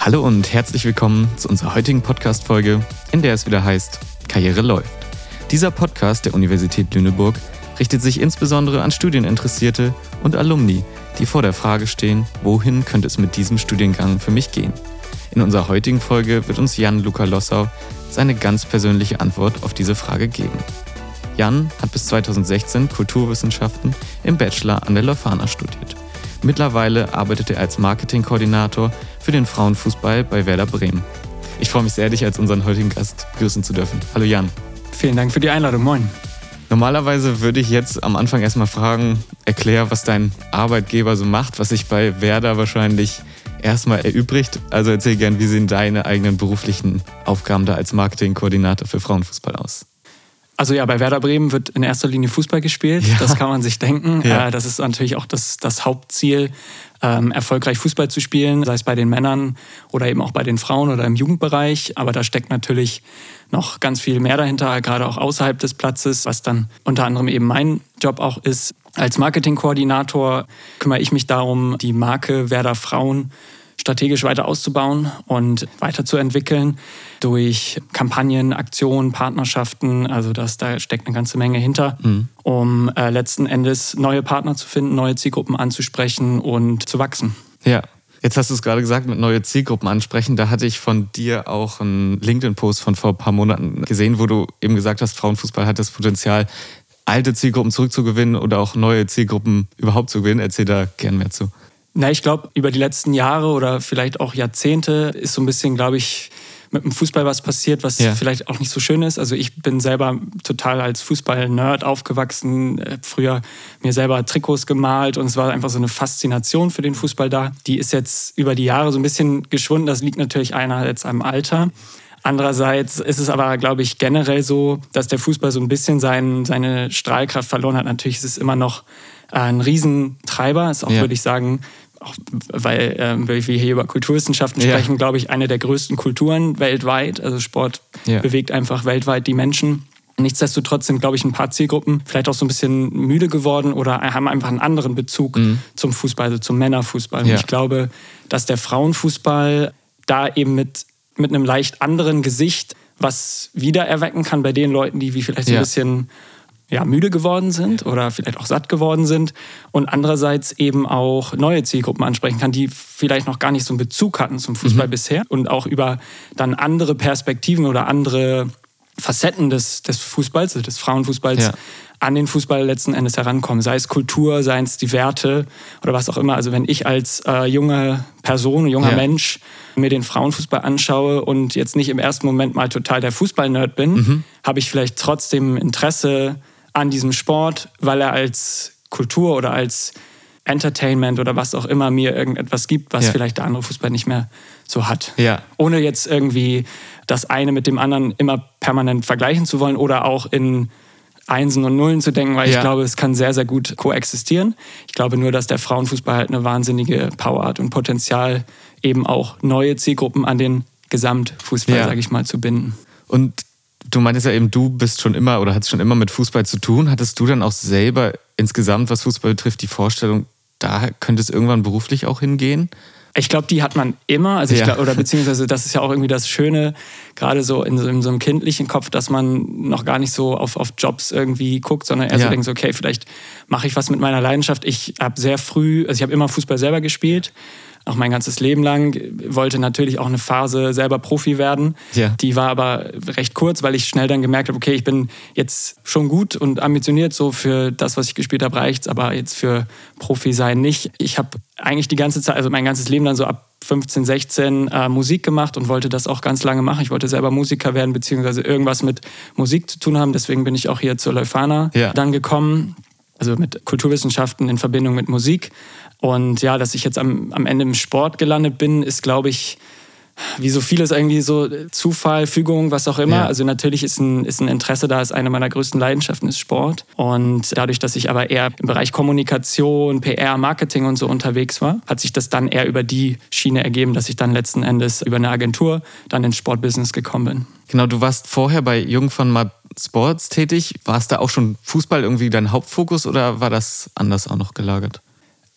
Hallo und herzlich willkommen zu unserer heutigen Podcast-Folge, in der es wieder heißt, Karriere läuft. Dieser Podcast der Universität Lüneburg richtet sich insbesondere an Studieninteressierte und Alumni, die vor der Frage stehen, wohin könnte es mit diesem Studiengang für mich gehen? In unserer heutigen Folge wird uns Jan-Luca Lossau seine ganz persönliche Antwort auf diese Frage geben. Jan hat bis 2016 Kulturwissenschaften im Bachelor an der Leuphana studiert. Mittlerweile arbeitet er als Marketingkoordinator für den Frauenfußball bei Werder Bremen. Ich freue mich sehr, dich als unseren heutigen Gast begrüßen zu dürfen. Hallo Jan. Vielen Dank für die Einladung. Moin. Normalerweise würde ich jetzt am Anfang erstmal fragen, erklär, was dein Arbeitgeber so macht, was sich bei Werder wahrscheinlich erstmal erübrigt. Also erzähl gern, wie sehen deine eigenen beruflichen Aufgaben da als Marketingkoordinator für Frauenfußball aus? Also ja, bei Werder Bremen wird in erster Linie Fußball gespielt, ja. Das kann man sich denken. Ja. Das ist natürlich auch das Hauptziel, erfolgreich Fußball zu spielen, sei es bei den Männern oder eben auch bei den Frauen oder im Jugendbereich. Aber da steckt natürlich noch ganz viel mehr dahinter, gerade auch außerhalb des Platzes, was dann unter anderem eben mein Job auch ist. Als Marketingkoordinator kümmere ich mich darum, die Marke Werder Frauen strategisch weiter auszubauen und weiterzuentwickeln durch Kampagnen, Aktionen, Partnerschaften. Also da steckt eine ganze Menge hinter, um letzten Endes neue Partner zu finden, neue Zielgruppen anzusprechen und zu wachsen. Ja, jetzt hast du es gerade gesagt, mit neue Zielgruppen ansprechen. Da hatte ich von dir auch einen LinkedIn-Post von vor ein paar Monaten gesehen, wo du eben gesagt hast, Frauenfußball hat das Potenzial, alte Zielgruppen zurückzugewinnen oder auch neue Zielgruppen überhaupt zu gewinnen. Erzähl da gern mehr zu. Na, ich glaube, über die letzten Jahre oder vielleicht auch Jahrzehnte ist so ein bisschen, glaube ich, mit dem Fußball was passiert, was vielleicht auch nicht so schön ist. Also ich bin selber total als Fußball-Nerd aufgewachsen, früher mir selber Trikots gemalt und es war einfach so eine Faszination für den Fußball da. Die ist jetzt über die Jahre so ein bisschen geschwunden. Das liegt natürlich einerseits am Alter. Andererseits ist es aber, glaube ich, generell so, dass der Fußball so ein bisschen seine Strahlkraft verloren hat. Natürlich ist es immer noch ein Riesentreiber, ist auch, würde ich sagen, auch weil wir hier über Kulturwissenschaften sprechen, glaube ich, eine der größten Kulturen weltweit. Also Sport bewegt einfach weltweit die Menschen. Nichtsdestotrotz sind, glaube ich, ein paar Zielgruppen vielleicht auch so ein bisschen müde geworden oder haben einfach einen anderen Bezug zum Fußball, also zum Männerfußball. Und ich glaube, dass der Frauenfußball da eben mit einem leicht anderen Gesicht was wiedererwecken kann bei den Leuten, die wie vielleicht so ein bisschen müde geworden sind oder vielleicht auch satt geworden sind und andererseits eben auch neue Zielgruppen ansprechen kann, die vielleicht noch gar nicht so einen Bezug hatten zum Fußball bisher und auch über dann andere Perspektiven oder andere Facetten des Fußballs, also des Frauenfußballs, an den Fußball letzten Endes herankommen. Sei es Kultur, seien es die Werte oder was auch immer. Also wenn ich als junge Person, junger Mensch mir den Frauenfußball anschaue und jetzt nicht im ersten Moment mal total der Fußball-Nerd bin, habe ich vielleicht trotzdem Interesse an diesem Sport, weil er als Kultur oder als Entertainment oder was auch immer mir irgendetwas gibt, was vielleicht der andere Fußball nicht mehr so hat. Ja. Ohne jetzt irgendwie das eine mit dem anderen immer permanent vergleichen zu wollen oder auch in Einsen und Nullen zu denken, weil ich glaube, es kann sehr, sehr gut koexistieren. Ich glaube nur, dass der Frauenfußball halt eine wahnsinnige Power hat und Potenzial, eben auch neue Zielgruppen an den Gesamtfußball, sage ich mal, zu binden. Und du meintest ja eben, du bist schon immer oder hattest schon immer mit Fußball zu tun. Hattest du dann auch selber insgesamt, was Fußball betrifft, die Vorstellung, da könnte es irgendwann beruflich auch hingehen? Ich glaube, die hat man immer. Also oder beziehungsweise das ist ja auch irgendwie das Schöne, gerade so in so einem kindlichen Kopf, dass man noch gar nicht so auf Jobs irgendwie guckt, sondern eher so denkt, okay, vielleicht mache ich was mit meiner Leidenschaft. Ich habe immer Fußball selber gespielt. Auch mein ganzes Leben lang, wollte natürlich auch eine Phase selber Profi werden. Ja. Die war aber recht kurz, weil ich schnell dann gemerkt habe, okay, ich bin jetzt schon gut und ambitioniert, so für das, was ich gespielt habe, reicht's, aber jetzt für Profi sein nicht. Ich habe eigentlich die ganze Zeit, also mein ganzes Leben dann so ab 15, 16 Musik gemacht und wollte das auch ganz lange machen. Ich wollte selber Musiker werden, beziehungsweise irgendwas mit Musik zu tun haben. Deswegen bin ich auch hier zur Leuphana dann gekommen. Also mit Kulturwissenschaften in Verbindung mit Musik. Und ja, dass ich jetzt am Ende im Sport gelandet bin, ist, glaube ich, wie so vieles irgendwie so Zufall, Fügung, was auch immer. Ja. Also natürlich ist ein Interesse da, ist eine meiner größten Leidenschaften, ist Sport. Und dadurch, dass ich aber eher im Bereich Kommunikation, PR, Marketing und so unterwegs war, hat sich das dann eher über die Schiene ergeben, dass ich dann letzten Endes über eine Agentur dann ins Sportbusiness gekommen bin. Genau, du warst vorher bei Jung von Matt Sports tätig. War es da auch schon Fußball irgendwie dein Hauptfokus oder war das anders auch noch gelagert?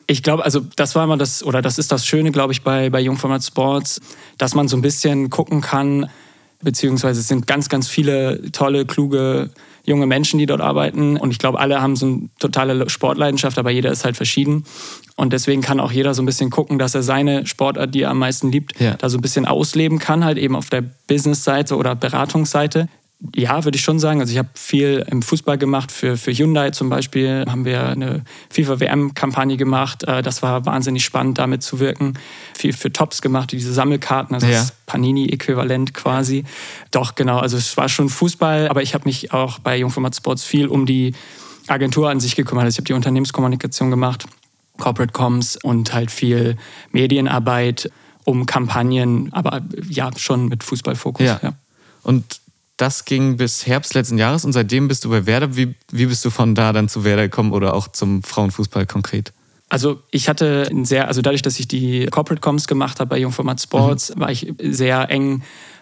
Ich glaube, also das war immer das ist das Schöne, glaube ich, bei Jungformat Sports, dass man so ein bisschen gucken kann, beziehungsweise es sind ganz, ganz viele tolle, kluge, junge Menschen, die dort arbeiten. Und ich glaube, alle haben so eine totale Sportleidenschaft, aber jeder ist halt verschieden. Und deswegen kann auch jeder so ein bisschen gucken, dass er seine Sportart, die er am meisten liebt, da so ein bisschen ausleben kann, halt eben auf der Business-Seite oder Beratungsseite. Ja, würde ich schon sagen. Also ich habe viel im Fußball gemacht. Für Hyundai zum Beispiel haben wir eine FIFA-WM-Kampagne gemacht. Das war wahnsinnig spannend, damit zu wirken. Viel für Tops gemacht, diese Sammelkarten, also das Panini-Äquivalent quasi. Doch, genau. Also es war schon Fußball, aber ich habe mich auch bei Jungformat Sports viel um die Agentur an sich gekümmert. Also ich habe die Unternehmenskommunikation gemacht, Corporate Comms und halt viel Medienarbeit um Kampagnen, aber ja, schon mit Fußballfokus. Ja. Und das ging bis Herbst letzten Jahres und seitdem bist du bei Werder. Wie bist du von da dann zu Werder gekommen oder auch zum Frauenfußball konkret? Also ich hatte dadurch, dass ich die Corporate Comms gemacht habe bei Jungformat Sports, war ich im sehr engen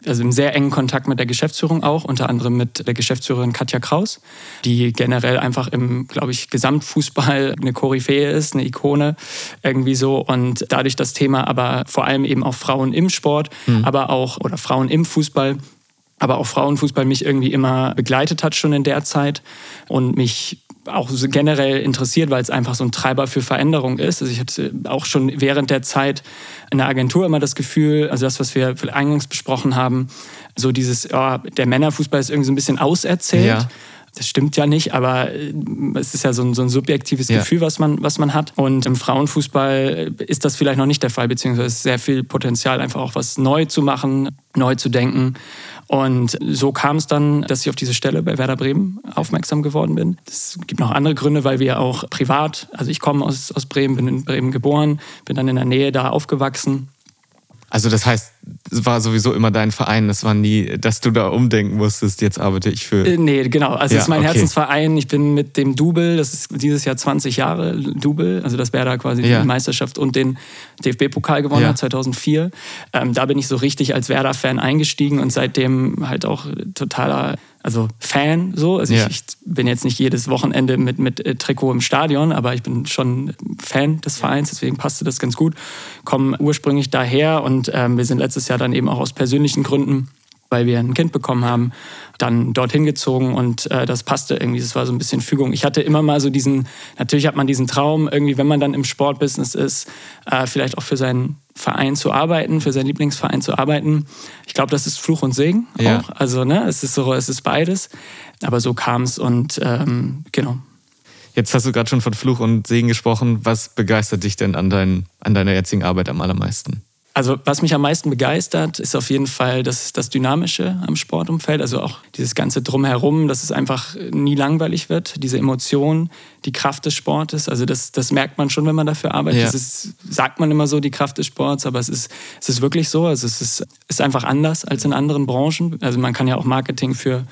Kontakt mit der Geschäftsführung auch, unter anderem mit der Geschäftsführerin Katja Kraus, die generell einfach im, glaube ich, Gesamtfußball eine Koryphäe ist, eine Ikone irgendwie so. Und dadurch das Thema aber vor allem eben auch Frauen im Sport, oder Frauen im Fußball, aber auch Frauenfußball mich irgendwie immer begleitet hat schon in der Zeit und mich auch so generell interessiert, weil es einfach so ein Treiber für Veränderung ist. Also ich hatte auch schon während der Zeit in der Agentur immer das Gefühl, also das, was wir eingangs besprochen haben, so dieses, der Männerfußball ist irgendwie so ein bisschen auserzählt. Ja. Das stimmt ja nicht, aber es ist ja so ein subjektives Gefühl, was man hat. Und im Frauenfußball ist das vielleicht noch nicht der Fall, beziehungsweise ist sehr viel Potenzial, einfach auch was neu zu machen, neu zu denken. Und so kam es dann, dass ich auf diese Stelle bei Werder Bremen aufmerksam geworden bin. Es gibt noch andere Gründe, weil wir auch privat, also ich komme aus Bremen, bin in Bremen geboren, bin dann in der Nähe da aufgewachsen. Also das heißt, es war sowieso immer dein Verein, das war nie, dass du da umdenken musstest, jetzt arbeite ich für... Nee, genau, also es ist mein Herzensverein, ich bin mit dem Double, das ist dieses Jahr 20 Jahre Double, also das wäre da quasi die Meisterschaft und den DFB-Pokal gewonnen hat, 2004. Da bin ich so richtig als Werder-Fan eingestiegen und seitdem halt auch totaler... Also Fan so, also ich bin jetzt nicht jedes Wochenende mit Trikot im Stadion, aber ich bin schon Fan des Vereins, deswegen passte das ganz gut. Komme ursprünglich daher und wir sind letztes Jahr dann eben auch aus persönlichen Gründen, weil wir ein Kind bekommen haben, dann dorthin gezogen und das passte irgendwie, das war so ein bisschen Fügung. Ich hatte immer mal so natürlich hat man diesen Traum, irgendwie, wenn man dann im Sportbusiness ist, vielleicht auch für seinen Verein zu arbeiten, für seinen Lieblingsverein zu arbeiten. Ich glaube, das ist Fluch und Segen auch. Also es ist beides. Aber so kam es und genau. Jetzt hast du gerade schon von Fluch und Segen gesprochen. Was begeistert dich denn an deiner jetzigen Arbeit am allermeisten? Also was mich am meisten begeistert, ist auf jeden Fall das Dynamische am Sportumfeld. Also auch dieses ganze Drumherum, dass es einfach nie langweilig wird. Diese Emotion, die Kraft des Sportes. Also das merkt man schon, wenn man dafür arbeitet. Ja. Sagt man immer so, die Kraft des Sports, aber es ist wirklich so. Also es ist einfach anders als in anderen Branchen. Also man kann ja auch Marketing für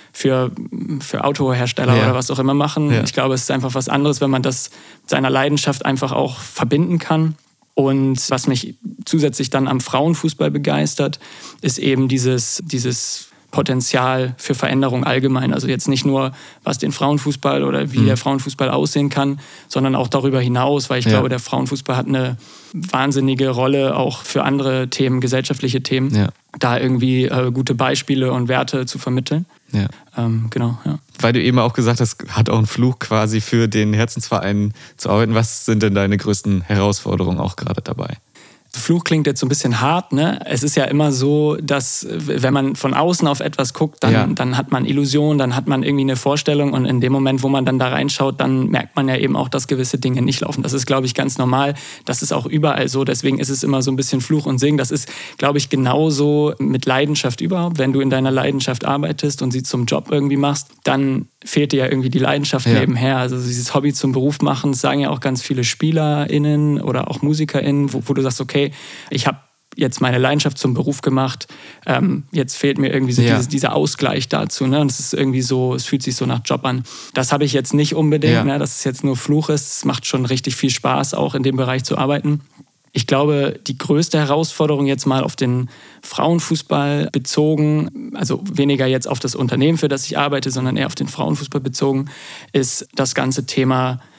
Autohersteller oder was auch immer machen. Ja. Ich glaube, es ist einfach was anderes, wenn man das mit seiner Leidenschaft einfach auch verbinden kann. Und was mich zusätzlich dann am Frauenfußball begeistert, ist eben dieses Potenzial für Veränderung allgemein. Also jetzt nicht nur, was den Frauenfußball oder wie der Frauenfußball aussehen kann, sondern auch darüber hinaus, weil ich glaube, der Frauenfußball hat eine wahnsinnige Rolle auch für andere Themen, gesellschaftliche Themen, da irgendwie gute Beispiele und Werte zu vermitteln. Ja. Genau, ja. Weil du eben auch gesagt hast, hat auch einen Fluch quasi für den Herzensverein zu arbeiten. Was sind denn deine größten Herausforderungen auch gerade dabei? Fluch klingt jetzt so ein bisschen hart, ne? Es ist ja immer so, dass wenn man von außen auf etwas guckt, dann hat man Illusionen, dann hat man irgendwie eine Vorstellung und in dem Moment, wo man dann da reinschaut, dann merkt man ja eben auch, dass gewisse Dinge nicht laufen. Das ist, glaube ich, ganz normal. Das ist auch überall so. Deswegen ist es immer so ein bisschen Fluch und Segen. Das ist, glaube ich, genauso mit Leidenschaft überhaupt. Wenn du in deiner Leidenschaft arbeitest und sie zum Job irgendwie machst, dann fehlt dir ja irgendwie die Leidenschaft nebenher. Also dieses Hobby zum Beruf machen, das sagen ja auch ganz viele SpielerInnen oder auch MusikerInnen, wo du sagst, okay, ich habe jetzt meine Leidenschaft zum Beruf gemacht, jetzt fehlt mir irgendwie so dieser Ausgleich dazu. Ne? Und es ist irgendwie so, es fühlt sich so nach Job an. Das habe ich jetzt nicht unbedingt, ne? Dass es jetzt nur Fluch ist. Es macht schon richtig viel Spaß, auch in dem Bereich zu arbeiten. Ich glaube, die größte Herausforderung jetzt mal auf den Frauenfußball bezogen, also weniger jetzt auf das Unternehmen, für das ich arbeite, sondern eher auf den Frauenfußball bezogen, ist das ganze Thema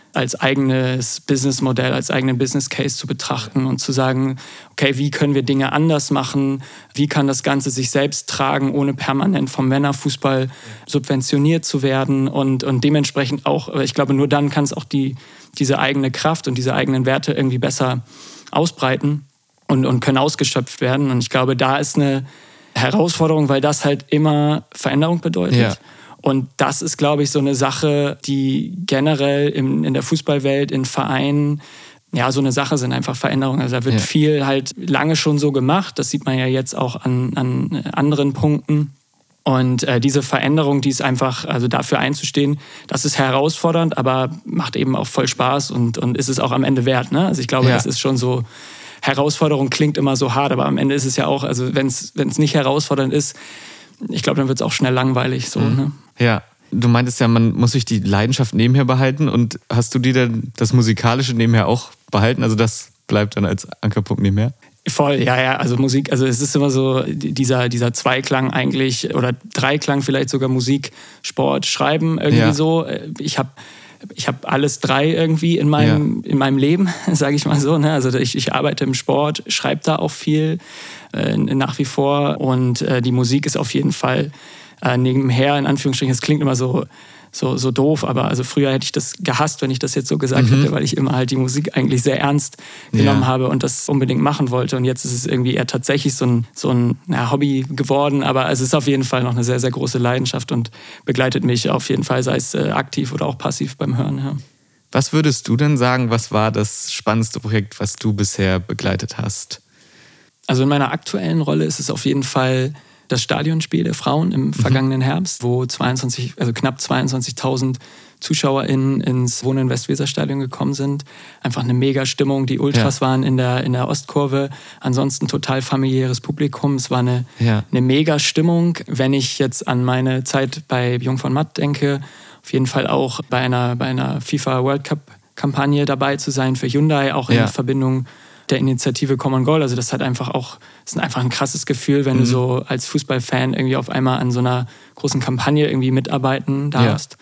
als eigenes Businessmodell, als eigenen Business Case zu betrachten und zu sagen, okay, wie können wir Dinge anders machen? Wie kann das Ganze sich selbst tragen, ohne permanent vom Männerfußball subventioniert zu werden? Und dementsprechend auch, ich glaube, nur dann kann es auch diese eigene Kraft und diese eigenen Werte irgendwie besser ausbreiten und können ausgeschöpft werden. Und ich glaube, da ist eine Herausforderung, weil das halt immer Veränderung bedeutet. Ja. Und das ist, glaube ich, so eine Sache, die generell in der Fußballwelt, in Vereinen, ja, so eine Sache sind einfach Veränderungen. Also da wird viel halt lange schon so gemacht. Das sieht man ja jetzt auch an anderen Punkten. Und diese Veränderung, die ist einfach, also dafür einzustehen, das ist herausfordernd, aber macht eben auch voll Spaß und ist es auch am Ende wert. Ne? Also ich glaube, das ist schon so, Herausforderung klingt immer so hart, aber am Ende ist es ja auch, also wenn es nicht herausfordernd ist, ich glaube, dann wird es auch schnell langweilig. So, ne? Ja, du meintest ja, man muss sich die Leidenschaft nebenher behalten. Und hast du dir dann das Musikalische nebenher auch behalten? Also das bleibt dann als Ankerpunkt nebenher? Voll, ja. Also Musik, also es ist immer so dieser Zweiklang eigentlich oder Dreiklang vielleicht sogar Musik, Sport, Schreiben irgendwie so. Ich habe alles drei irgendwie in meinem Leben, sage ich mal so. Ne? Also ich arbeite im Sport, schreibe da auch viel nach wie vor und die Musik ist auf jeden Fall nebenher, in Anführungsstrichen. Es klingt immer so doof, aber also früher hätte ich das gehasst, wenn ich das jetzt so gesagt hätte, weil ich immer halt die Musik eigentlich sehr ernst genommen habe und das unbedingt machen wollte. Und jetzt ist es irgendwie eher tatsächlich so ein Hobby geworden, aber es ist auf jeden Fall noch eine sehr, sehr große Leidenschaft und begleitet mich auf jeden Fall, sei es aktiv oder auch passiv beim Hören. Ja. Was würdest du denn sagen, was war das spannendste Projekt, was du bisher begleitet hast? Also in meiner aktuellen Rolle ist es auf jeden Fall das Stadionspiel der Frauen im vergangenen Herbst, wo knapp 22.000 ZuschauerInnen ins Wohnen Westweserstadion gekommen sind. Einfach eine mega Stimmung. Die Ultras waren in der Ostkurve. Ansonsten total familiäres Publikum. Es war eine mega Stimmung. Wenn ich jetzt an meine Zeit bei Jung von Matt denke, auf jeden Fall auch bei einer FIFA World Cup Kampagne dabei zu sein für Hyundai, auch in Verbindung der Initiative Common Goal. Also das ist einfach ein krasses Gefühl, wenn du so als Fußballfan irgendwie auf einmal an so einer großen Kampagne irgendwie mitarbeiten darfst.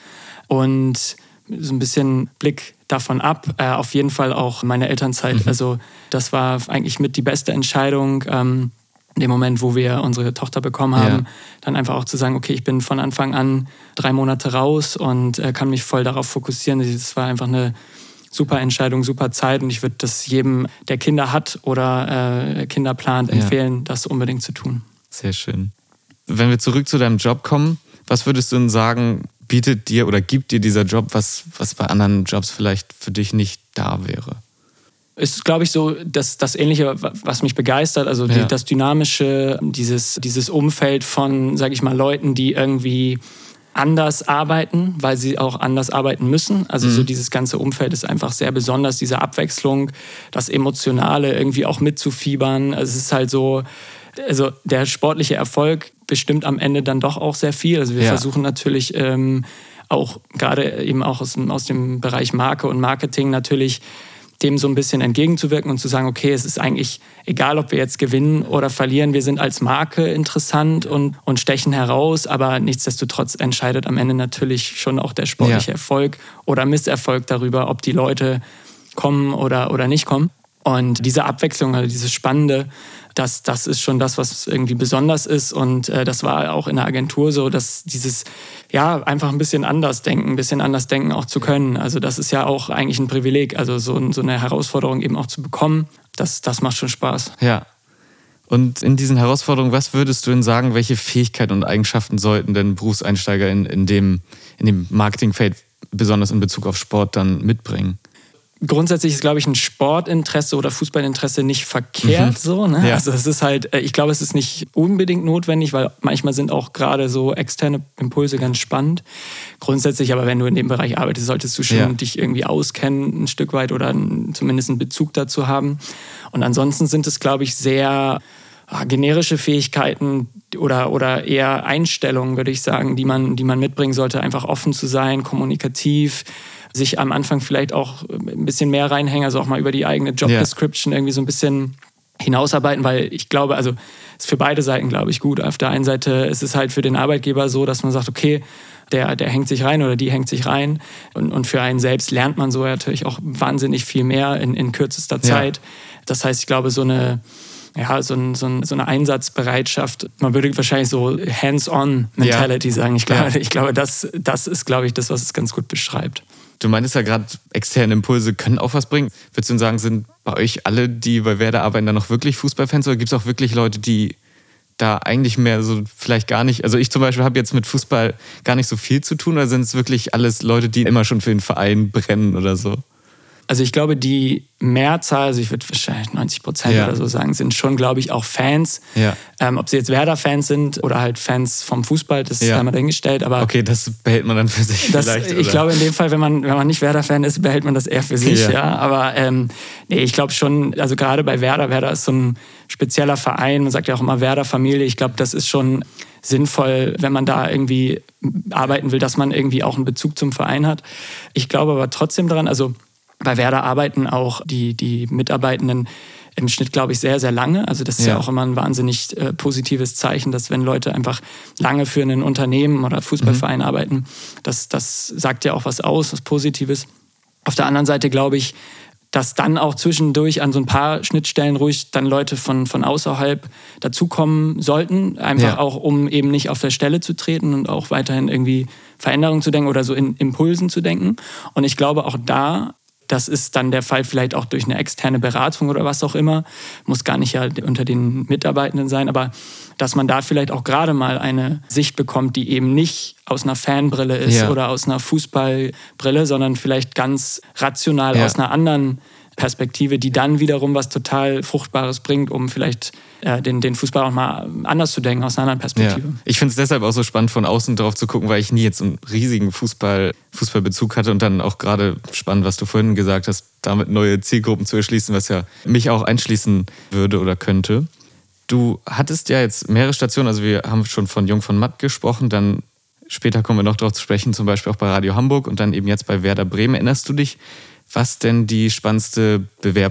Und so ein bisschen Blick davon ab, auf jeden Fall auch meine Elternzeit. Also das war eigentlich mit die beste Entscheidung, in dem Moment, wo wir unsere Tochter bekommen haben, dann einfach auch zu sagen, okay, ich bin von Anfang an 3 Monate raus und kann mich voll darauf fokussieren. Das war einfach eine super Entscheidung, super Zeit und ich würde das jedem, der Kinder hat oder Kinder plant, empfehlen, das unbedingt zu tun. Sehr schön. Wenn wir zurück zu deinem Job kommen, was würdest du denn sagen, bietet dir oder gibt dir dieser Job, was bei anderen Jobs vielleicht für dich nicht da wäre? Es ist, glaube ich, so das Ähnliche, was mich begeistert, also das Dynamische, dieses Umfeld von, sage ich mal, Leuten, die irgendwie anders arbeiten, weil sie auch anders arbeiten müssen. Also so dieses ganze Umfeld ist einfach sehr besonders, diese Abwechslung, das Emotionale irgendwie auch mitzufiebern. Also es ist halt so, also der sportliche Erfolg bestimmt am Ende dann doch auch sehr viel. Also wir versuchen natürlich auch gerade eben auch aus dem Bereich Marke und Marketing natürlich dem so ein bisschen entgegenzuwirken und zu sagen, okay, es ist eigentlich egal, ob wir jetzt gewinnen oder verlieren, wir sind als Marke interessant und stechen heraus, aber nichtsdestotrotz entscheidet am Ende natürlich schon auch der sportliche Erfolg oder Misserfolg darüber, ob die Leute kommen oder nicht kommen. Und diese Abwechslung, also dieses Spannende, das ist schon das, was irgendwie besonders ist. Und das war auch in der Agentur so, dass dieses, einfach ein bisschen anders denken auch zu können. Also das ist ja auch eigentlich ein Privileg. Also so eine Herausforderung eben auch zu bekommen, das macht schon Spaß. Ja. Und in diesen Herausforderungen, was würdest du denn sagen, welche Fähigkeiten und Eigenschaften sollten denn Berufseinsteiger in dem Marketingfeld, besonders in Bezug auf Sport, dann mitbringen? Grundsätzlich ist, glaube ich, ein Sportinteresse oder Fußballinteresse nicht verkehrt so. Ne? Ja. Also es ist halt, ich glaube, es ist nicht unbedingt notwendig, weil manchmal sind auch gerade so externe Impulse ganz spannend. Grundsätzlich aber, wenn du in dem Bereich arbeitest, solltest du schon dich irgendwie auskennen ein Stück weit oder zumindest einen Bezug dazu haben. Und ansonsten sind es, glaube ich, sehr generische Fähigkeiten oder eher Einstellungen, würde ich sagen, die man mitbringen sollte. Einfach offen zu sein, kommunikativ, sich am Anfang vielleicht auch ein bisschen mehr reinhängen, also auch mal über die eigene Job Description irgendwie so ein bisschen hinausarbeiten, weil ich glaube, also es ist für beide Seiten, glaube ich, gut. Auf der einen Seite ist es halt für den Arbeitgeber so, dass man sagt, okay, der hängt sich rein oder die hängt sich rein. Und für einen selbst lernt man so natürlich auch wahnsinnig viel mehr in kürzester Zeit. Ja. Das heißt, ich glaube, so eine Einsatzbereitschaft, man würde wahrscheinlich so Hands-on-Mentality sagen. Ich glaube, das ist, glaube ich, das, was es ganz gut beschreibt. Du meintest ja gerade, externe Impulse können auch was bringen. Würdest du sagen, sind bei euch alle, die bei Werder arbeiten, dann noch wirklich Fußballfans oder gibt es auch wirklich Leute, die da eigentlich mehr so vielleicht gar nicht, also ich zum Beispiel habe jetzt mit Fußball gar nicht so viel zu tun, oder sind es wirklich alles Leute, die immer schon für den Verein brennen oder so? Also ich glaube, die Mehrzahl, also ich würde wahrscheinlich 90% oder so sagen, sind schon, glaube ich, auch Fans. Ja. Ob sie jetzt Werder-Fans sind oder halt Fans vom Fußball, das ist einmal dahingestellt. Aber okay, das behält man dann für sich vielleicht. Ich glaube in dem Fall, wenn man nicht Werder-Fan ist, behält man das eher für sich. Ja. Aber ich glaube schon, also gerade bei Werder ist so ein spezieller Verein, man sagt ja auch immer Werder-Familie. Ich glaube, das ist schon sinnvoll, wenn man da irgendwie arbeiten will, dass man irgendwie auch einen Bezug zum Verein hat. Ich glaube aber trotzdem daran, also bei Werder arbeiten auch die Mitarbeitenden im Schnitt, glaube ich, sehr, sehr lange. Also das ist ja auch immer ein wahnsinnig positives Zeichen, dass wenn Leute einfach lange für ein Unternehmen oder Fußballverein arbeiten, das sagt ja auch was aus, was Positives. Auf der anderen Seite glaube ich, dass dann auch zwischendurch an so ein paar Schnittstellen ruhig dann Leute von außerhalb dazukommen sollten. Einfach auch, um eben nicht auf der Stelle zu treten und auch weiterhin irgendwie Veränderungen zu denken oder so in Impulsen zu denken. Und ich glaube auch das ist dann der Fall vielleicht auch durch eine externe Beratung oder was auch immer. Muss gar nicht ja unter den Mitarbeitenden sein, aber dass man da vielleicht auch gerade mal eine Sicht bekommt, die eben nicht aus einer Fanbrille ist oder aus einer Fußballbrille, sondern vielleicht ganz rational aus einer anderen Perspektive, die dann wiederum was total Fruchtbares bringt, um vielleicht den Fußball auch mal anders zu denken, aus einer anderen Perspektive. Ja. Ich finde es deshalb auch so spannend, von außen drauf zu gucken, weil ich nie jetzt einen riesigen Fußballbezug hatte und dann auch gerade spannend, was du vorhin gesagt hast, damit neue Zielgruppen zu erschließen, was ja mich auch einschließen würde oder könnte. Du hattest ja jetzt mehrere Stationen, also wir haben schon von Jung von Matt gesprochen, dann später kommen wir noch darauf zu sprechen, zum Beispiel auch bei Radio Hamburg und dann eben jetzt bei Werder Bremen. Erinnerst du dich, was denn die spannendste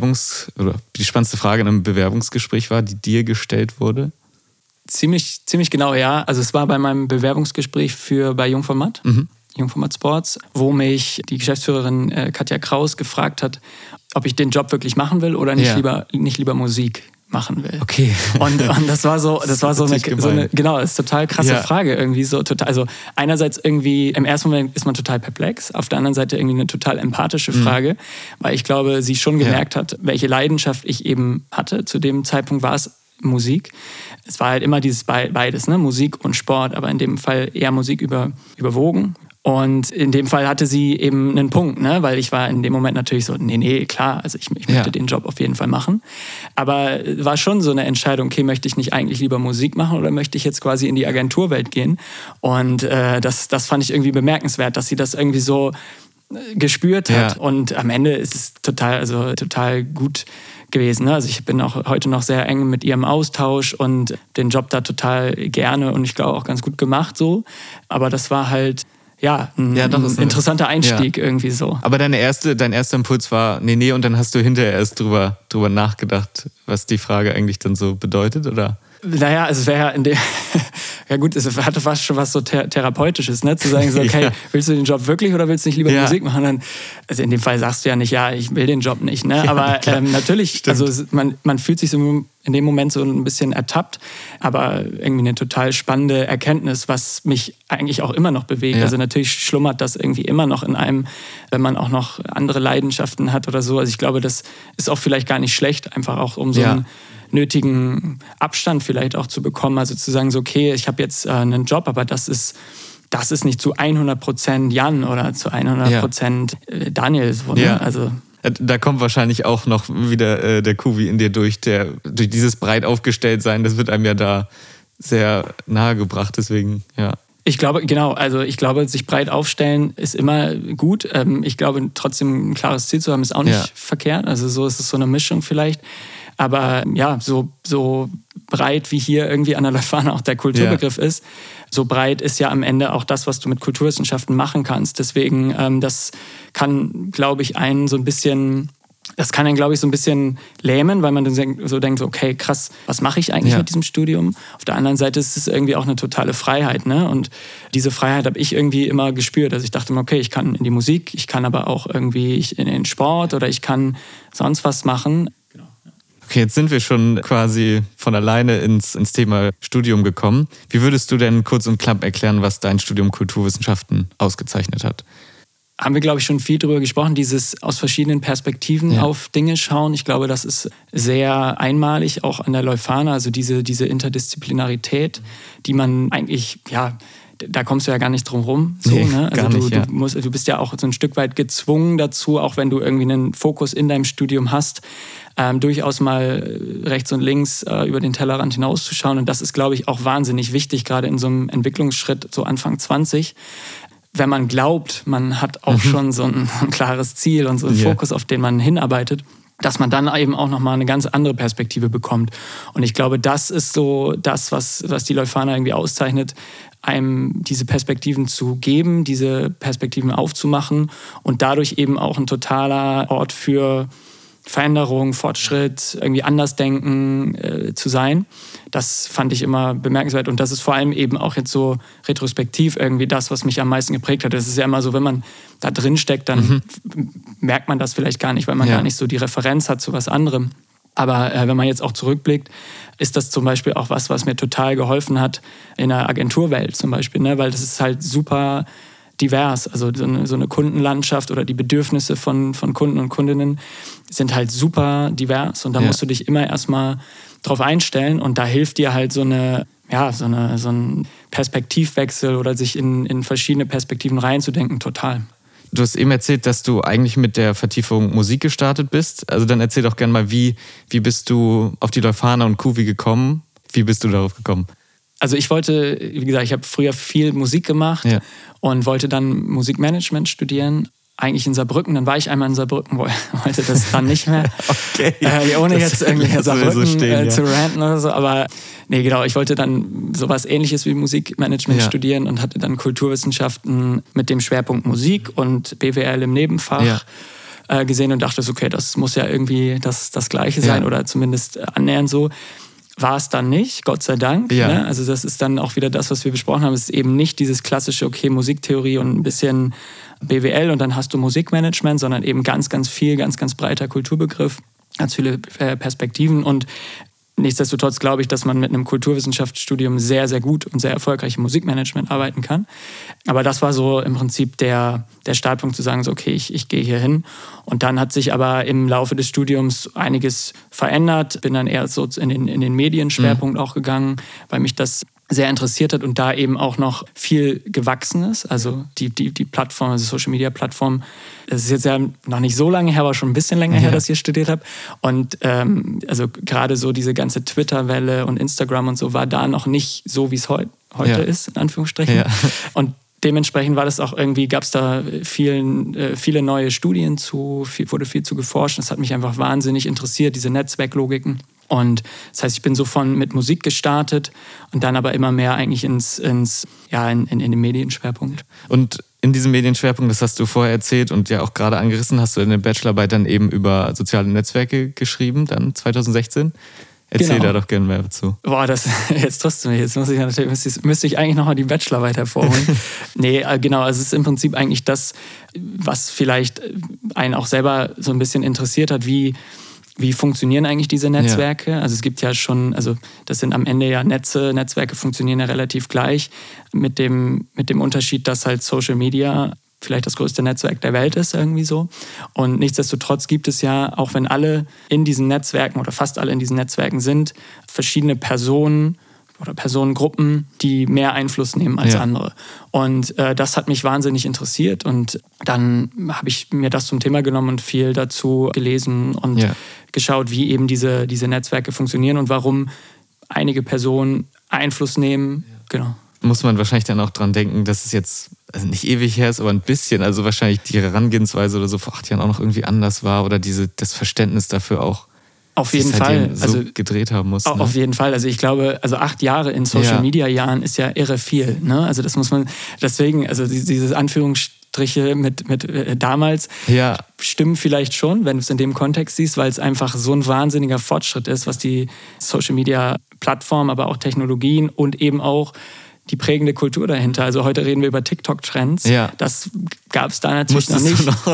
Frage in einem Bewerbungsgespräch war, die dir gestellt wurde? Ziemlich genau, ja. Also es war bei meinem Bewerbungsgespräch bei Jung von Matt, Jung von Matt Sports, wo mich die Geschäftsführerin Katja Kraus gefragt hat, ob ich den Job wirklich machen will oder nicht lieber Musik machen will. Okay. Und das war so eine genau, das ist total krasse Frage irgendwie so total. Also einerseits irgendwie im ersten Moment ist man total perplex, auf der anderen Seite irgendwie eine total empathische Frage, weil ich glaube, sie schon gemerkt hat, welche Leidenschaft ich eben hatte. Zu dem Zeitpunkt war es Musik. Es war halt immer dieses beides, ne? Musik und Sport, aber in dem Fall eher Musik überwogen. Und in dem Fall hatte sie eben einen Punkt, ne? Weil ich war in dem Moment natürlich so, nee, klar, also ich möchte den Job auf jeden Fall machen. Aber war schon so eine Entscheidung, okay, möchte ich nicht eigentlich lieber Musik machen oder möchte ich jetzt quasi in die Agenturwelt gehen? Und das fand ich irgendwie bemerkenswert, dass sie das irgendwie so gespürt hat. Ja. Und am Ende ist es total gut gewesen. Ne? Also ich bin auch heute noch sehr eng mit ihr im Austausch und den Job da total gerne und ich glaube auch ganz gut gemacht so. Aber das war halt ein interessanter Einstieg irgendwie so. Aber dein erster Impuls war nee und dann hast du hinterher erst drüber nachgedacht, was die Frage eigentlich dann so bedeutet, oder? Naja, also es wäre ja gut, es hatte fast schon was so Therapeutisches, ne? Zu sagen so, okay, willst du den Job wirklich oder willst du nicht lieber Musik machen? Dann, also in dem Fall sagst du ja nicht, ich will den Job nicht, ne? Aber natürlich, stimmt. Also man fühlt sich so in dem Moment so ein bisschen ertappt, aber irgendwie eine total spannende Erkenntnis, was mich eigentlich auch immer noch bewegt. Ja. Also natürlich schlummert das irgendwie immer noch in einem, wenn man auch noch andere Leidenschaften hat oder so. Also ich glaube, das ist auch vielleicht gar nicht schlecht, einfach auch um so einen nötigen Abstand vielleicht auch zu bekommen. Also zu sagen, so okay, ich habe jetzt einen Job, aber das ist nicht zu 100% Jan oder zu 100% Daniel. So, ne? Ja. Also da kommt wahrscheinlich auch noch wieder der Kuvi in dir durch dieses breit aufgestellt sein. Das wird einem ja da sehr nahe gebracht, deswegen, ja. Ich glaube, sich breit aufstellen ist immer gut. Ich glaube, trotzdem ein klares Ziel zu haben, ist auch nicht verkehrt. Also so ist es so eine Mischung vielleicht. Aber so breit wie hier irgendwie an der Leuphana auch der Kulturbegriff ist, so breit ist ja am Ende auch das, was du mit Kulturwissenschaften machen kannst. Deswegen, das kann, glaube ich, einen so ein bisschen das kann dann, glaube ich, so ein bisschen lähmen, weil man dann so denkt, okay, krass, was mache ich eigentlich mit diesem Studium? Auf der anderen Seite ist es irgendwie auch eine totale Freiheit, ne? Und diese Freiheit habe ich irgendwie immer gespürt. Also ich dachte mir, okay, ich kann in die Musik, ich kann aber auch irgendwie in den Sport oder ich kann sonst was machen. Okay, jetzt sind wir schon quasi von alleine ins Thema Studium gekommen. Wie würdest du denn kurz und knapp erklären, was dein Studium Kulturwissenschaften ausgezeichnet hat? Haben wir, glaube ich, schon viel drüber gesprochen, dieses aus verschiedenen Perspektiven auf Dinge schauen. Ich glaube, das ist sehr einmalig, auch an der Leuphana, also diese Interdisziplinarität, die man eigentlich, da kommst du ja gar nicht drum rum. So, ne? Also du bist ja auch so ein Stück weit gezwungen dazu, auch wenn du irgendwie einen Fokus in deinem Studium hast, durchaus mal rechts und links über den Tellerrand hinauszuschauen. Und das ist, glaube ich, auch wahnsinnig wichtig, gerade in so einem Entwicklungsschritt, so Anfang 20. Wenn man glaubt, man hat auch schon so ein klares Ziel und so einen Fokus, auf den man hinarbeitet, dass man dann eben auch nochmal eine ganz andere Perspektive bekommt. Und ich glaube, das ist so das, was die Leuphana irgendwie auszeichnet, einem diese Perspektiven zu geben, diese Perspektiven aufzumachen und dadurch eben auch ein totaler Ort für Veränderung, Fortschritt, irgendwie Andersdenken zu sein. Das fand ich immer bemerkenswert. Und das ist vor allem eben auch jetzt so retrospektiv irgendwie das, was mich am meisten geprägt hat. Das ist ja immer so, wenn man da drin steckt, dann merkt man das vielleicht gar nicht, weil man gar nicht so die Referenz hat zu was anderem. Aber wenn man jetzt auch zurückblickt, ist das zum Beispiel auch was mir total geholfen hat in der Agenturwelt zum Beispiel, ne? Weil das ist halt super divers. Also so eine Kundenlandschaft oder die Bedürfnisse von Kunden und Kundinnen sind halt super divers und da musst du dich immer erstmal drauf einstellen und da hilft dir halt so ein Perspektivwechsel oder sich in verschiedene Perspektiven reinzudenken total. Du hast eben erzählt, dass du eigentlich mit der Vertiefung Musik gestartet bist. Also dann erzähl doch gerne mal, wie bist du auf die Leuphana und Kuvi gekommen? Wie bist du darauf gekommen? Also ich wollte, wie gesagt, ich habe früher viel Musik gemacht und wollte dann Musikmanagement studieren. Eigentlich in Saarbrücken, dann war ich einmal in Saarbrücken, wollte das dann nicht mehr. Okay. Ohne jetzt irgendwie Saarbrücken zu ranten oder so. Aber nee, genau, ich wollte dann sowas Ähnliches wie Musikmanagement studieren und hatte dann Kulturwissenschaften mit dem Schwerpunkt Musik und BWL im Nebenfach gesehen und dachte, okay, das muss ja irgendwie das Gleiche sein oder zumindest annähernd so. War es dann nicht, Gott sei Dank. Ne? Also das ist dann auch wieder das, was wir besprochen haben. Es ist eben nicht dieses klassische, okay, Musiktheorie und ein bisschen BWL und dann hast du Musikmanagement, sondern eben ganz, ganz viel, ganz, ganz breiter Kulturbegriff, ganz viele Perspektiven. Und nichtsdestotrotz glaube ich, dass man mit einem Kulturwissenschaftsstudium sehr, sehr gut und sehr erfolgreich im Musikmanagement arbeiten kann. Aber das war so im Prinzip der Startpunkt zu sagen, so, okay, ich gehe hier hin. Und dann hat sich aber im Laufe des Studiums einiges verändert. Bin dann eher so in den Medienschwerpunkt auch gegangen, weil mich das sehr interessiert hat und da eben auch noch viel gewachsen ist. Also die Plattform, also Social-Media-Plattform, das ist jetzt ja noch nicht so lange her, aber schon ein bisschen länger her, dass ich hier studiert habe. Und also gerade so diese ganze Twitter-Welle und Instagram und so war da noch nicht so, wie es heute ist, in Anführungsstrichen. Ja. Und dementsprechend war das auch irgendwie, gab es da viele neue Studien wurde viel zu geforscht. Das hat mich einfach wahnsinnig interessiert, diese Netzwerklogiken. Und das heißt, ich bin so mit Musik gestartet und dann aber immer mehr eigentlich in den Medienschwerpunkt. Und in diesem Medienschwerpunkt, das hast du vorher erzählt und ja auch gerade angerissen, hast du deine Bachelorarbeit dann eben über soziale Netzwerke geschrieben, dann 2016. Erzähl da doch gerne mehr dazu. Boah, jetzt triffst du mich. Jetzt müsste ich eigentlich nochmal die Bachelorarbeit hervorholen. Nee, genau, also es ist im Prinzip eigentlich das, was vielleicht einen auch selber so ein bisschen interessiert hat, wie funktionieren eigentlich diese Netzwerke? Ja. Also es gibt ja schon, also das sind am Ende ja Netzwerke funktionieren ja relativ gleich mit dem Unterschied, dass halt Social Media vielleicht das größte Netzwerk der Welt ist, irgendwie so. Und nichtsdestotrotz gibt es ja, auch wenn alle in diesen Netzwerken oder fast alle in diesen Netzwerken sind, verschiedene Personen oder Personengruppen, die mehr Einfluss nehmen als andere. Und das hat mich wahnsinnig interessiert und dann habe ich mir das zum Thema genommen und viel dazu gelesen und geschaut, wie eben diese Netzwerke funktionieren und warum einige Personen Einfluss nehmen. Genau. Muss man wahrscheinlich dann auch dran denken, dass es jetzt nicht ewig her ist, aber ein bisschen, also wahrscheinlich die Herangehensweise oder so vor 8 Jahren auch noch irgendwie anders war oder das Verständnis dafür auch auf jeden Fall so gedreht haben muss. Auf jeden Fall. Also ich glaube, 8 Jahre in Social Media Jahren ist ja irre viel. Ne? Also das muss man, deswegen, also dieses Anführungsstrichen Abstriche mit damals stimmen vielleicht schon, wenn du es in dem Kontext siehst, weil es einfach so ein wahnsinniger Fortschritt ist, was die Social-Media-Plattformen, aber auch Technologien und eben auch die prägende Kultur dahinter. Also heute reden wir über TikTok-Trends. Ja. Das gab es da natürlich noch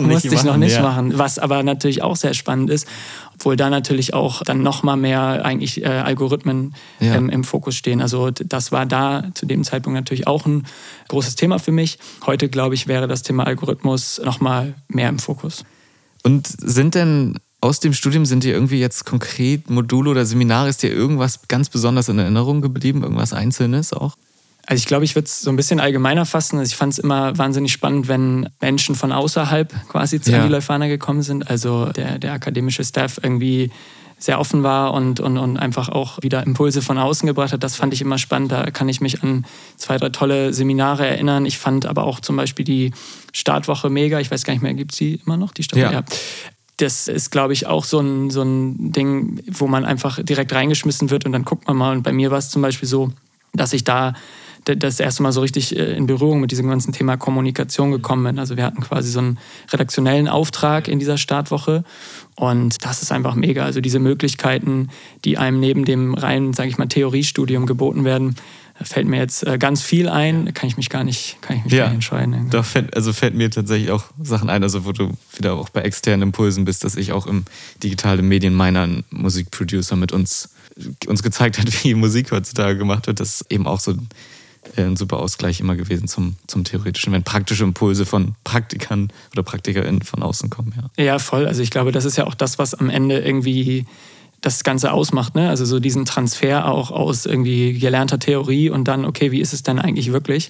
nicht machen. Was aber natürlich auch sehr spannend ist, obwohl da natürlich auch dann noch mal mehr eigentlich Algorithmen im Fokus stehen. Also das war da zu dem Zeitpunkt natürlich auch ein großes Thema für mich. Heute, glaube ich, wäre das Thema Algorithmus noch mal mehr im Fokus. Und sind denn aus dem Studium, sind dir irgendwie jetzt konkret Module oder Seminare, ist dir irgendwas ganz besonders in Erinnerung geblieben? Irgendwas Einzelnes auch? Also ich glaube, ich würde es so ein bisschen allgemeiner fassen. Also ich fand es immer wahnsinnig spannend, wenn Menschen von außerhalb quasi an die Leuphana gekommen sind. Also der akademische Staff irgendwie sehr offen war und einfach auch wieder Impulse von außen gebracht hat. Das fand ich immer spannend. Da kann ich mich an 2, 3 tolle Seminare erinnern. Ich fand aber auch zum Beispiel die Startwoche mega. Ich weiß gar nicht mehr, gibt es die immer noch, die Startwoche? Ja. Das ist, glaube ich, auch so ein Ding, wo man einfach direkt reingeschmissen wird und dann guckt man mal. Und bei mir war es zum Beispiel so, dass ich da das erste Mal so richtig in Berührung mit diesem ganzen Thema Kommunikation gekommen bin. Also wir hatten quasi so einen redaktionellen Auftrag in dieser Startwoche und das ist einfach mega. Also diese Möglichkeiten, die einem neben dem reinen, sage ich mal, Theoriestudium geboten werden, fällt mir jetzt ganz viel ein. Da kann ich mich gar nicht entscheiden. Da fällt mir tatsächlich auch Sachen ein, also wo du wieder auch bei externen Impulsen bist, dass ich auch im digitalen Medien meiner Musikproducer mit uns gezeigt hat, wie Musik heutzutage gemacht wird. Das ist eben auch so ein super Ausgleich immer gewesen zum Theoretischen, wenn praktische Impulse von Praktikern oder PraktikerInnen von außen kommen. Ja, voll. Also ich glaube, das ist ja auch das, was am Ende irgendwie das Ganze ausmacht, ne? Also so diesen Transfer auch aus irgendwie gelernter Theorie und dann, okay, wie ist es denn eigentlich wirklich?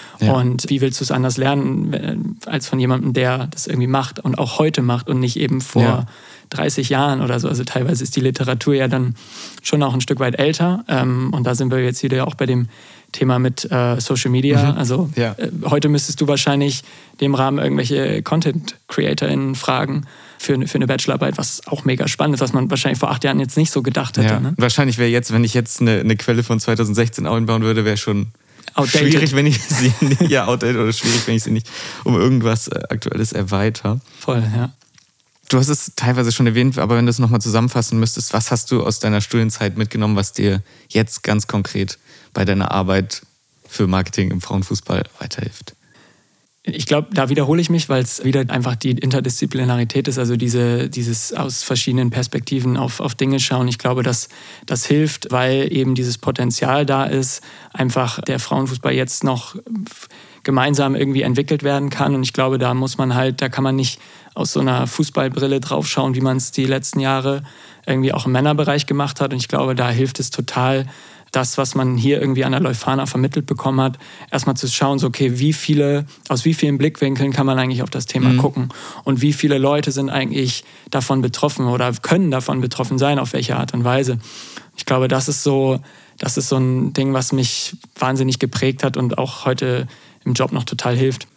Und wie willst du es anders lernen, als von jemandem, der das irgendwie macht und auch heute macht und nicht eben vor 30 Jahren oder so. Also teilweise ist die Literatur ja dann schon auch ein Stück weit älter. Und da sind wir jetzt wieder auch bei dem Thema mit Social Media. Also heute müsstest du wahrscheinlich dem Rahmen irgendwelche Content-CreatorInnen fragen für eine Bachelorarbeit, was auch mega spannend ist, was man wahrscheinlich vor 8 Jahren jetzt nicht so gedacht hätte. Ja. Ne? Wahrscheinlich wäre jetzt, wenn ich jetzt eine Quelle von 2016 einbauen würde, wäre schon outdated. Schwierig, wenn ich sie outdated oder schwierig, wenn ich sie nicht um irgendwas Aktuelles erweitere. Voll, ja. Du hast es teilweise schon erwähnt, aber wenn du es nochmal zusammenfassen müsstest, was hast du aus deiner Studienzeit mitgenommen, was dir jetzt ganz konkret bei deiner Arbeit für Marketing im Frauenfußball weiterhilft? Ich glaube, da wiederhole ich mich, weil es wieder einfach die Interdisziplinarität ist, also dieses aus verschiedenen Perspektiven auf Dinge schauen. Ich glaube, dass das hilft, weil eben dieses Potenzial da ist, einfach der Frauenfußball jetzt noch gemeinsam irgendwie entwickelt werden kann. Und ich glaube, da kann man nicht aus so einer Fußballbrille draufschauen, wie man es die letzten Jahre irgendwie auch im Männerbereich gemacht hat. Und ich glaube, da hilft es total, das, was man hier irgendwie an der Leuphana vermittelt bekommen hat, erstmal zu schauen, so okay, aus wie vielen Blickwinkeln kann man eigentlich auf das Thema gucken und wie viele Leute sind eigentlich davon betroffen oder können davon betroffen sein, auf welche Art und Weise. Ich glaube, das ist so ein Ding, was mich wahnsinnig geprägt hat und auch heute im Job noch total hilft.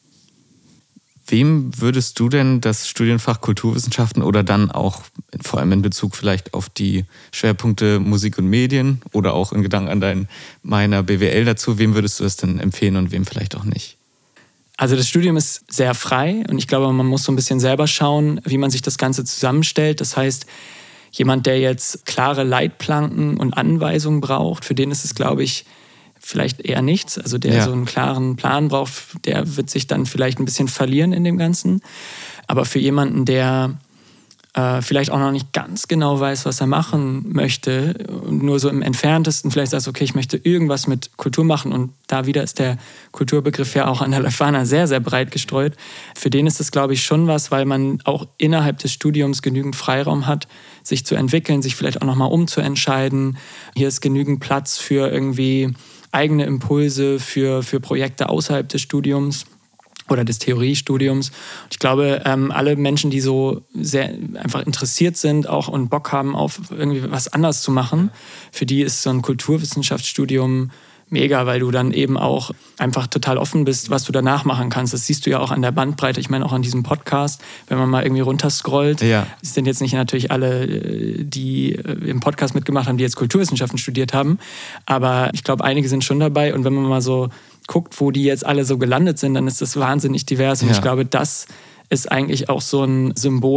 Wem würdest du denn das Studienfach Kulturwissenschaften oder dann auch vor allem in Bezug vielleicht auf die Schwerpunkte Musik und Medien oder auch in Gedanken an meiner BWL dazu, wem würdest du das denn empfehlen und wem vielleicht auch nicht? Also das Studium ist sehr frei und ich glaube, man muss so ein bisschen selber schauen, wie man sich das Ganze zusammenstellt. Das heißt, jemand, der jetzt klare Leitplanken und Anweisungen braucht, für den ist es, glaube ich, vielleicht eher nichts. Also der so einen klaren Plan braucht, der wird sich dann vielleicht ein bisschen verlieren in dem Ganzen. Aber für jemanden, der vielleicht auch noch nicht ganz genau weiß, was er machen möchte und nur so im Entferntesten vielleicht sagt, okay, ich möchte irgendwas mit Kultur machen und da wieder ist der Kulturbegriff ja auch an der Leuphana sehr, sehr breit gestreut. Für den ist das, glaube ich, schon was, weil man auch innerhalb des Studiums genügend Freiraum hat, sich zu entwickeln, sich vielleicht auch nochmal umzuentscheiden. Hier ist genügend Platz für irgendwie eigene Impulse, für Projekte außerhalb des Studiums oder des Theoriestudiums. Ich glaube, alle Menschen, die so sehr einfach interessiert sind auch und Bock haben auf irgendwie was anderes zu machen, für die ist so ein Kulturwissenschaftsstudium mega, weil du dann eben auch einfach total offen bist, was du danach machen kannst. Das siehst du ja auch an der Bandbreite. Ich meine auch an diesem Podcast, wenn man mal irgendwie runterscrollt. Es sind jetzt nicht natürlich alle, die im Podcast mitgemacht haben, die jetzt Kulturwissenschaften studiert haben. Aber ich glaube, einige sind schon dabei. Und wenn man mal so guckt, wo die jetzt alle so gelandet sind, dann ist das wahnsinnig divers. Und ich glaube, das ist eigentlich auch so ein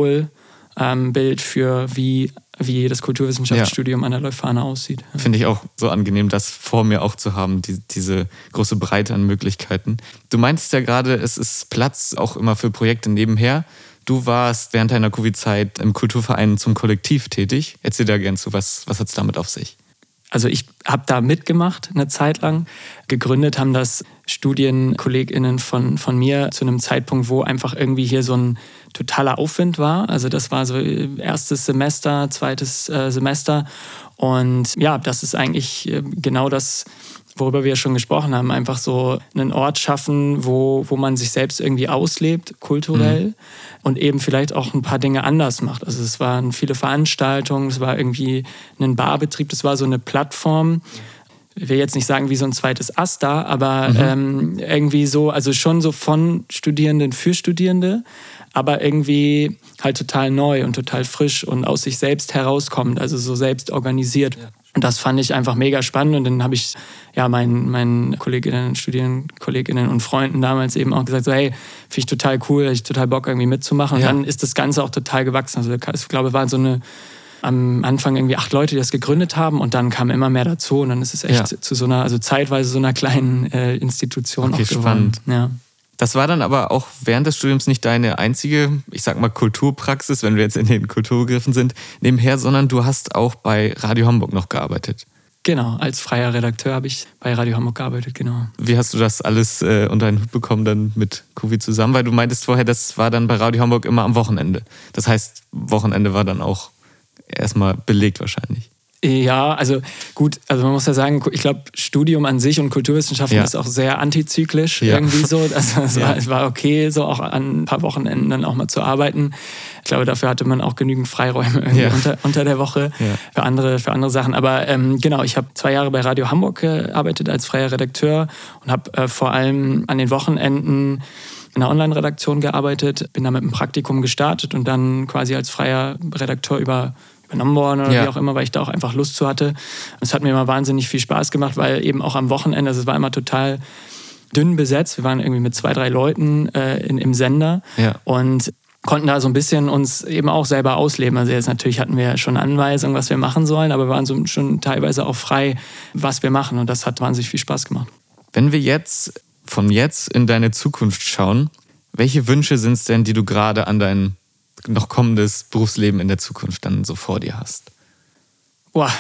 Symbolbild für wie das Kulturwissenschaftsstudium an der Leuphana aussieht. Ja. Finde ich auch so angenehm, das vor mir auch zu haben, diese große Breite an Möglichkeiten. Du meintest ja gerade, es ist Platz auch immer für Projekte nebenher. Du warst während deiner Covid-Zeit im Kulturverein zum Kollektiv tätig. Erzähl da gerne zu, was hat es damit auf sich? Also ich habe da mitgemacht eine Zeit lang. Gegründet haben das StudienkollegInnen von mir zu einem Zeitpunkt, wo einfach irgendwie hier so ein totaler Aufwind war. Also das war so erstes Semester, zweites Semester. Und ja, das ist eigentlich genau das, worüber wir schon gesprochen haben. Einfach so einen Ort schaffen, wo man sich selbst irgendwie auslebt, kulturell. Und eben vielleicht auch ein paar Dinge anders macht. Also es waren viele Veranstaltungen, es war irgendwie ein Barbetrieb, das war so eine Plattform. Ich will jetzt nicht sagen wie so ein zweites AStA, aber irgendwie so, also schon so von Studierenden für Studierende, aber irgendwie halt total neu und total frisch und aus sich selbst herauskommend, also so selbst organisiert. Ja. Und das fand ich einfach mega spannend. Und dann habe ich ja meinen Kolleginnen, Studienkolleginnen und Freunden damals eben auch gesagt, so hey, finde ich total cool, habe ich total Bock irgendwie mitzumachen. Und dann ist das Ganze auch total gewachsen. Also ich glaube, es waren so am Anfang irgendwie 8 Leute, die das gegründet haben und dann kam immer mehr dazu. Und dann ist es echt zu so einer, also zeitweise so einer kleinen Institution auch geworden. Spannend. Ja. Das war dann aber auch während des Studiums nicht deine einzige, ich sag mal, Kulturpraxis, wenn wir jetzt in den Kulturbegriffen sind, nebenher, sondern du hast auch bei Radio Hamburg noch gearbeitet. Genau, als freier Redakteur habe ich bei Radio Hamburg gearbeitet, genau. Wie hast du das alles unter einen Hut bekommen dann mit Covid zusammen? Weil du meintest vorher, das war dann bei Radio Hamburg immer am Wochenende. Das heißt, Wochenende war dann auch erstmal belegt wahrscheinlich. Ja, also gut, also man muss ja sagen, ich glaube, Studium an sich und Kulturwissenschaften ist auch sehr antizyklisch irgendwie so. Also es war okay, so auch an ein paar Wochenenden dann auch mal zu arbeiten. Ich glaube, dafür hatte man auch genügend Freiräume irgendwie unter der Woche für andere Sachen. Aber genau, ich habe 2 Jahre bei Radio Hamburg gearbeitet als freier Redakteur und habe vor allem an den Wochenenden in einer Online-Redaktion gearbeitet, bin da mit einem Praktikum gestartet und dann quasi als freier Redakteur übernommen worden oder wie auch immer, weil ich da auch einfach Lust zu hatte. Es hat mir immer wahnsinnig viel Spaß gemacht, weil eben auch am Wochenende, also es war immer total dünn besetzt. Wir waren irgendwie mit 2, 3 Leuten im Sender und konnten da so ein bisschen uns eben auch selber ausleben. Also jetzt natürlich hatten wir schon Anweisungen, was wir machen sollen, aber wir waren so schon teilweise auch frei, was wir machen und das hat wahnsinnig viel Spaß gemacht. Wenn wir jetzt von jetzt in deine Zukunft schauen, welche Wünsche sind es denn, die du gerade an dein noch kommendes Berufsleben in der Zukunft dann so vor dir hast? Boah,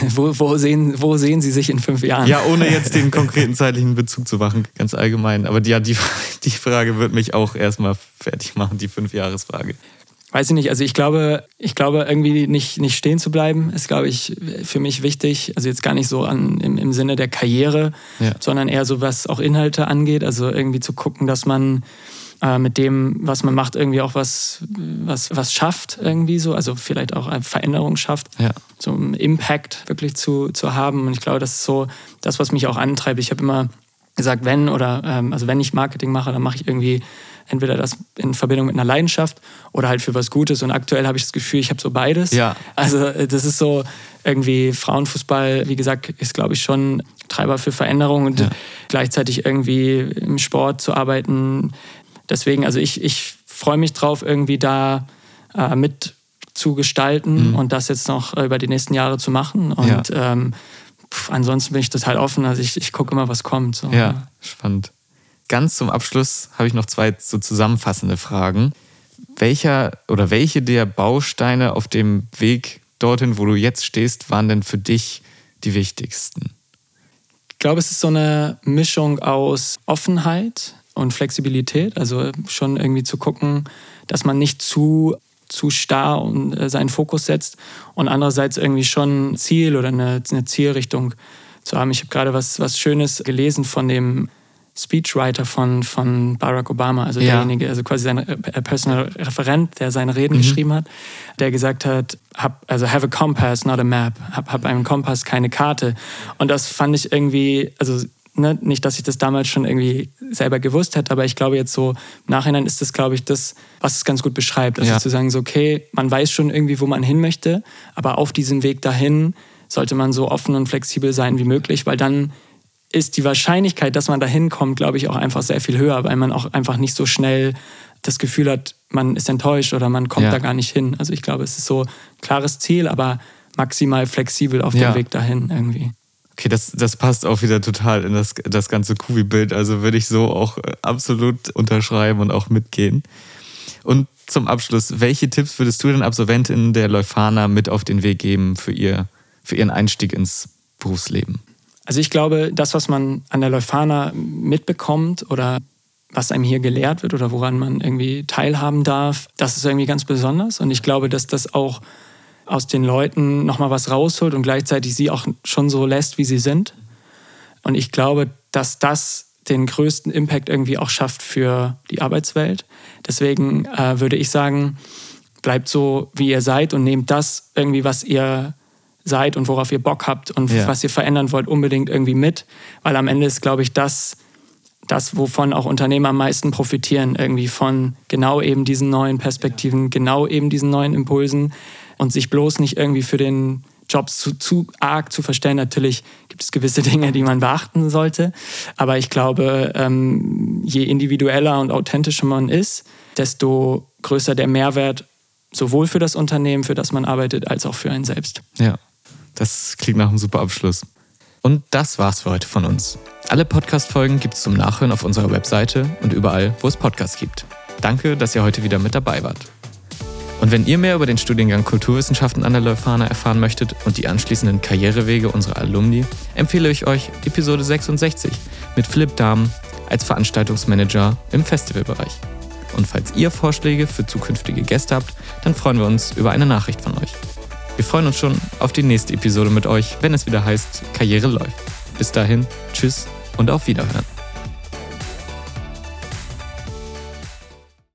wo sehen Sie sich in 5 Jahren? Ja, ohne jetzt den konkreten zeitlichen Bezug zu machen, ganz allgemein. Aber die Frage wird mich auch erstmal fertig machen, die 5-Jahres-Frage. Weiß ich nicht, also ich glaube irgendwie nicht stehen zu bleiben, ist, glaube ich, für mich wichtig. Also jetzt gar nicht so im Sinne der Karriere, sondern eher so, was auch Inhalte angeht. Also irgendwie zu gucken, dass man mit dem, was man macht, irgendwie auch was schafft irgendwie so, also vielleicht auch eine Veränderung schafft, so einen Impact wirklich zu haben. Und ich glaube, das ist so das, was mich auch antreibt. Ich habe immer gesagt, wenn ich Marketing mache, dann mache ich irgendwie entweder das in Verbindung mit einer Leidenschaft oder halt für was Gutes. Und aktuell habe ich das Gefühl, ich habe so beides. Ja. Also das ist so irgendwie Frauenfußball, wie gesagt, ist, glaube ich, schon Treiber für Veränderung und gleichzeitig irgendwie im Sport zu arbeiten. Deswegen, also ich freue mich drauf, irgendwie da mit zu gestalten und das jetzt noch über die nächsten Jahre zu machen. Und ansonsten bin ich total offen. Also ich gucke immer, was kommt. So. Ja, spannend. Ganz zum Abschluss habe ich noch 2 so zusammenfassende Fragen. Welche der Bausteine auf dem Weg dorthin, wo du jetzt stehst, waren denn für dich die wichtigsten? Ich glaube, es ist so eine Mischung aus Offenheit und Flexibilität. Also schon irgendwie zu gucken, dass man nicht zu starr und seinen Fokus setzt und andererseits irgendwie schon ein Ziel oder eine Zielrichtung zu haben. Ich habe gerade was Schönes gelesen von dem Speechwriter von Barack Obama, also derjenige, also quasi sein Personal Referent, der seine Reden geschrieben hat, der gesagt hat, have a compass, not a map, hab einen Kompass, keine Karte. Und das fand ich irgendwie, also nicht, dass ich das damals schon irgendwie selber gewusst hätte, aber ich glaube jetzt so im Nachhinein ist das, glaube ich, das, was es ganz gut beschreibt. Also zu sagen so, okay, man weiß schon irgendwie, wo man hin möchte, aber auf diesem Weg dahin sollte man so offen und flexibel sein wie möglich, weil dann ist die Wahrscheinlichkeit, dass man da hinkommt, glaube ich, auch einfach sehr viel höher, weil man auch einfach nicht so schnell das Gefühl hat, man ist enttäuscht oder man kommt da gar nicht hin. Also ich glaube, es ist so ein klares Ziel, aber maximal flexibel auf dem Weg dahin irgendwie. Okay, das passt auch wieder total in das ganze Kuvi-Bild. Also würde ich so auch absolut unterschreiben und auch mitgehen. Und zum Abschluss, welche Tipps würdest du den Absolventinnen der Leuphana mit auf den Weg geben für ihren Einstieg ins Berufsleben? Also ich glaube, das, was man an der Leuphana mitbekommt oder was einem hier gelehrt wird oder woran man irgendwie teilhaben darf, das ist irgendwie ganz besonders. Und ich glaube, dass das auch aus den Leuten nochmal was rausholt und gleichzeitig sie auch schon so lässt, wie sie sind. Und ich glaube, dass das den größten Impact irgendwie auch schafft für die Arbeitswelt. Deswegen würde ich sagen, bleibt so, wie ihr seid und nehmt das irgendwie, was ihr seid und worauf ihr Bock habt und was ihr verändern wollt, unbedingt irgendwie mit. Weil am Ende ist, glaube ich, das, wovon auch Unternehmer am meisten profitieren, irgendwie von genau eben diesen neuen Perspektiven, genau eben diesen neuen Impulsen und sich bloß nicht irgendwie für den Job zu arg zu verstellen. Natürlich gibt es gewisse Dinge, die man beachten sollte, aber ich glaube, je individueller und authentischer man ist, desto größer der Mehrwert sowohl für das Unternehmen, für das man arbeitet, als auch für einen selbst. Ja, das klingt nach einem super Abschluss. Und das war's für heute von uns. Alle Podcast-Folgen gibt's zum Nachhören auf unserer Webseite und überall, wo es Podcasts gibt. Danke, dass ihr heute wieder mit dabei wart. Und wenn ihr mehr über den Studiengang Kulturwissenschaften an der Leuphana erfahren möchtet und die anschließenden Karrierewege unserer Alumni, empfehle ich euch Episode 66 mit Philipp Dahm als Veranstaltungsmanager im Festivalbereich. Und falls ihr Vorschläge für zukünftige Gäste habt, dann freuen wir uns über eine Nachricht von euch. Wir freuen uns schon auf die nächste Episode mit euch, wenn es wieder heißt, Karriere läuft. Bis dahin, tschüss und auf Wiederhören.